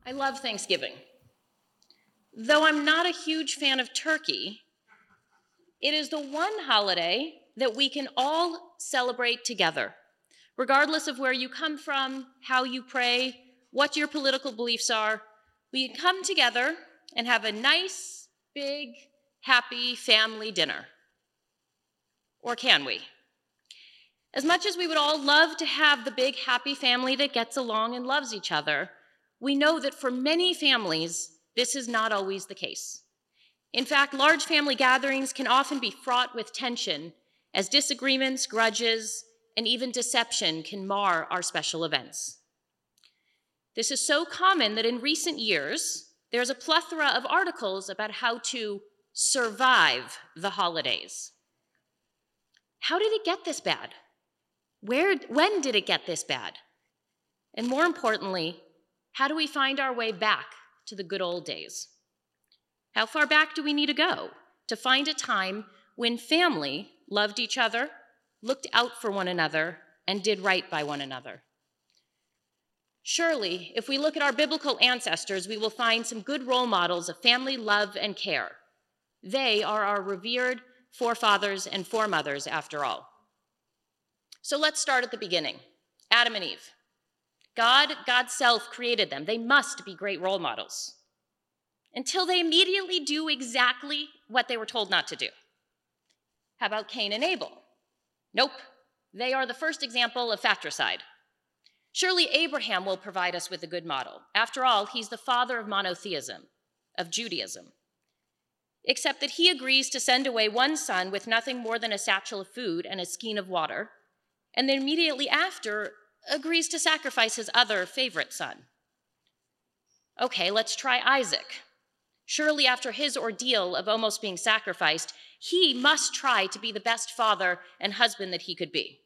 I love Thanksgiving. Though I'm not a huge fan of turkey, it is the one holiday that we can all celebrate together, regardless of where you come from, how you pray, what your political beliefs are. We can come together and have a nice, big, happy family dinner. Or can we? As much as we would all love to have the big, happy family that gets along and loves each other, we know that for many families, this is not always the case. In fact, large family gatherings can often be fraught with tension, as disagreements, grudges, and even deception can mar our special events. This is so common that in recent years, there's a plethora of articles about how to survive the holidays. How did it get this bad? When did it get this bad? And more importantly, how do we find our way back to the good old days? How far back do we need to go to find a time when family loved each other, looked out for one another, and did right by one another? Surely, if we look at our biblical ancestors, we will find some good role models of family love and care. They are our revered forefathers and foremothers, after all. So let's start at the beginning. Adam and Eve. God's self created them. They must be great role models. Until they immediately do exactly what they were told not to do. How about Cain and Abel? Nope. They are the first example of fratricide. Surely Abraham will provide us with a good model. After all, he's the father of monotheism, of Judaism. Except that he agrees to send away one son with nothing more than a satchel of food and a skein of water, and then immediately after agrees to sacrifice his other favorite son. Okay, let's try Isaac. Surely after his ordeal of almost being sacrificed, he must try to be the best father and husband that he could be.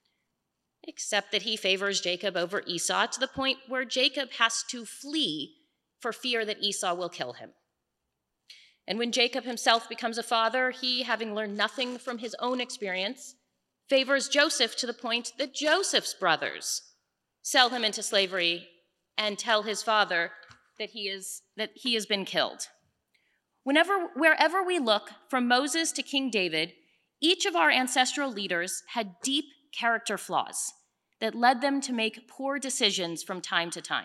Except that he favors Jacob over Esau to the point where Jacob has to flee for fear that Esau will kill him. And when Jacob himself becomes a father, he, having learned nothing from his own experience, favors Joseph to the point that Joseph's brothers sell him into slavery and tell his father that he has been killed. Wherever we look, from Moses to King David, each of our ancestral leaders had deep character flaws that led them to make poor decisions from time to time.